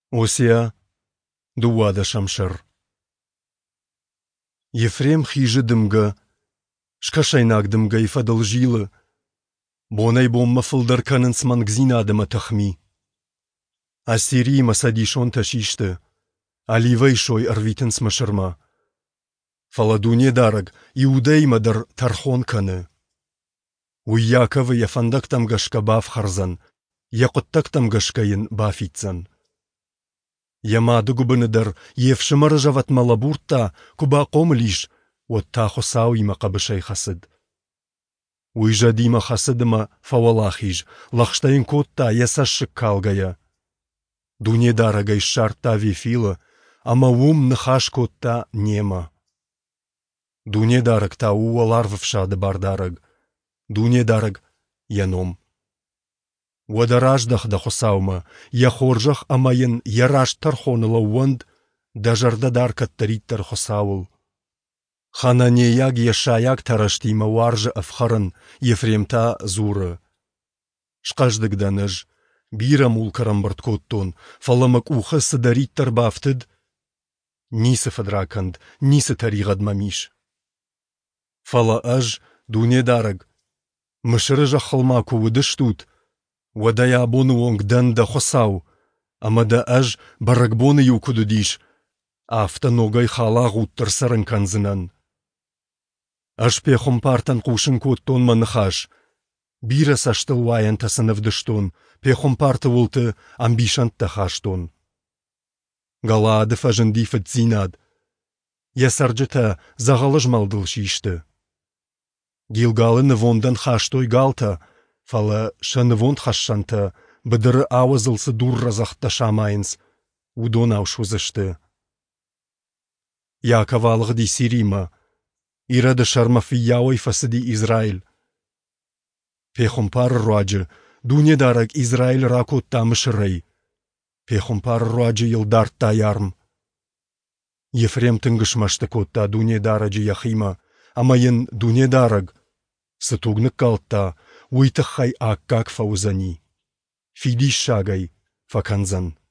Осия дуада шамшыр. Ефрем хижи дымга, шкашайнак дымга ифадал жилы, бонай бомма фылдар канынс мангзинадыма тахми. Ассирий масадишон ташишты, аливай шой арвитенс машырма. Фаладуне дараг, иудеймадар тархон каны. Уйяковы яфандак тамгашка баф харзан, якуттак тамгашкаин бафитзан. Ямады губыныдар, евшымары жават малабурта, куба комлиш, отта хосау има кабышай хасыд. Уйжадима хасыдыма фавалахиж, лахштайн котта ясашык калгая. Дуне дарагай шарта вифила, ама ум нахаш котта нема. Дуне дараг та уаларвывшады бардараг, дуне дараг яном. Уадараждах да хосаума, яхоржах амайын яраш тархоныла уанд, дажардадар каттариттар хосаул. Хананеяг яшаяг тараштима варжа афхарын, Ефремта зуры. Шкаждыгданыж, бира мулкарам барткоттон, фаламак уха садариттар бафтыд, нисы фадраканд, нисы таригад мамиш. Фала аж, дуне дараг, мышырыжа халма кувыдыш тут, Вадая абону онгдан да хосау, амада аж барагбоны юкудудиш, автоногай хала гуттар сарын канзынан. Аж пехом партан кушын коттон манхаш, бира саштыл ваян тасынывдыштон, пехом парты волты амбишант тахаштон. Галадыф ажындифыт зинад, ясарджыта загалыжмалдыл шишты. Гилгалыны вондан хаштой галта, Фала шанывонд хашшанта, быдыры ауазылсы дурразахта шамайынс, удон аушузышты. Яковалығы ди Сирима, ирады шармафи яой фасыди Израиль. Пехомпар руаджы, дуне дараг Израиль ракотта мышырай. Пехомпар руаджы йылдар таярм. Ефрем тынгышмашты котта дуне дараджы яхима, амайын дуне дараг, сытугны калтта, Уйтахай аккак фаузани. Фидиш шагай факанзан.